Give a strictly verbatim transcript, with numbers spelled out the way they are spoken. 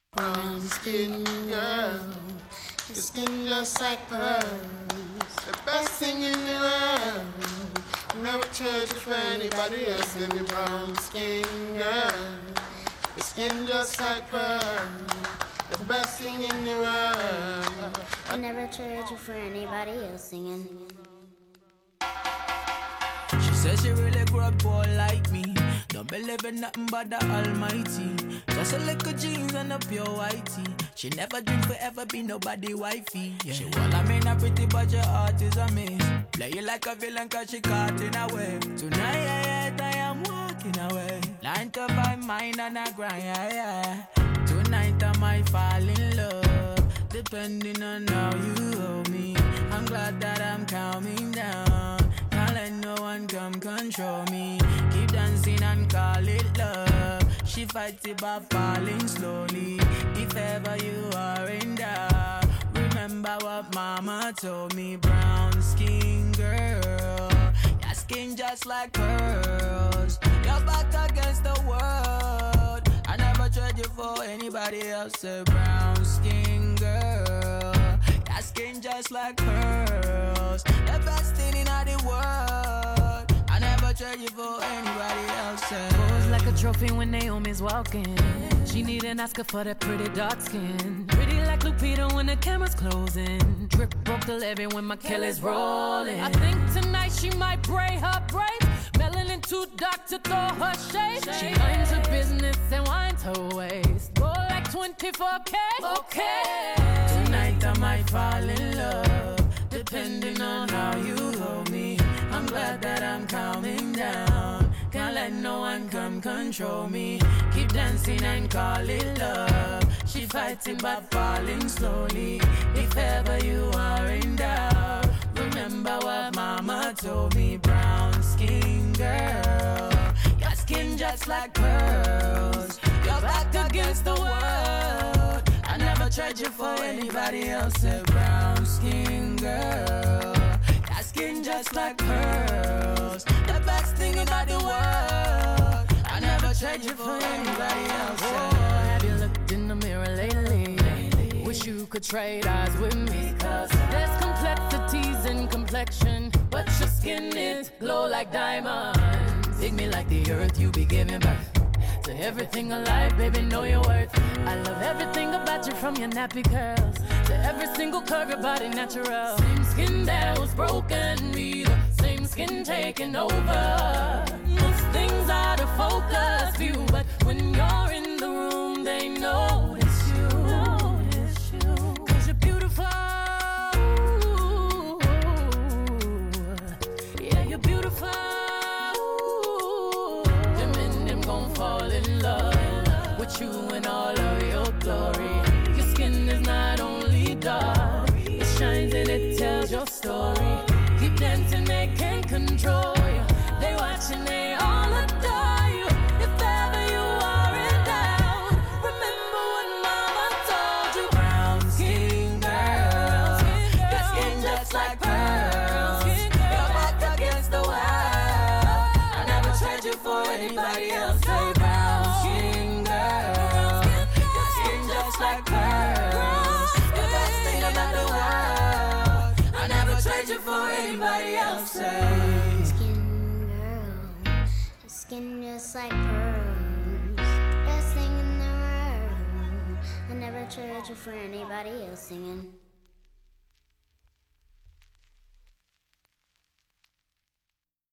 Brown skin girl, your skin just like pearls. The best thing in the world. Never trade you for anybody else. Give me brown skin girl, your skin just like pearls. The best thing in the world. I never trade you for anybody else singing. She says she really grew up poor like me. Don't believe in nothing but the Almighty. Just a little jeans and a pure whitey. She never dreamed forever be nobody wifey. Yeah. She well, I mean, a pretty but your heart is a miss. Play you like a villain cause she caught in a way. Tonight I am walking away. Nine to five mine and I grind, yeah, yeah. Tonight I might fall in love, depending on how you hold me. I'm glad that I'm calming down. Can't let no one come control me. Keep dancing and call it love. She fights it by falling slowly. If ever you are in doubt, remember what mama told me. Brown skin girl, your skin just like pearls. Your back against the world. I never trade you for anybody else. A brown skin girl, your skin just like pearls. The best thing in all the world. I never trade you for anybody else. Pose like a trophy when Naomi's walking. She need an Oscar for that pretty dark skin. Pretty like Lupita when the camera's closing. Drip broke the levee when my Kelly's rolling. I think tonight she might braid her braids. Melanin too dark to throw her shade. She minds her business and winds her waist. Go like twenty-four K. Okay. Tonight I might fall in love, depending on how you hold me. I'm glad that I'm calming down. Can't let no one come control me. Keep dancing and call it love. She fighting but falling slowly. If ever you are in doubt, remember what mama told me. Brown skin girl, your skin just like pearls. Your back against the world. I never trade you for anybody else. A brown skin girl, your skin just like pearls. The best thing in all the world. I never trade you for anybody else. Oh, have you looked in the mirror lately? lately? Wish you could trade eyes with me. Cause there's complexities in complexion, but your skin is glow like diamonds. Dig me like the earth, you be giving birth to everything alive, baby, know your worth. I love everything about you, from your nappy curls to every single curve, your body natural. Same skin that was broken, be the same skin taking over. Most things out of focus view, but when you're in the room, they notice you. Notice you. Cause you're beautiful. Yeah, you're beautiful. Fall in love with you in all of your glory. Your skin is not only dark, it shines and it tells your story. Keep dancing, they can't control you. They watch and they all adore you. If ever you are in doubt, remember what mama told you. Brown skin girl, your skin just like pearls. Your back against the wall. I never trade you for anybody else. Like pearls, the best thing about the world. I never trade you for anybody else. Skin girl, your skin just like pearls. Best thing in the world. I never trade you for anybody else singing.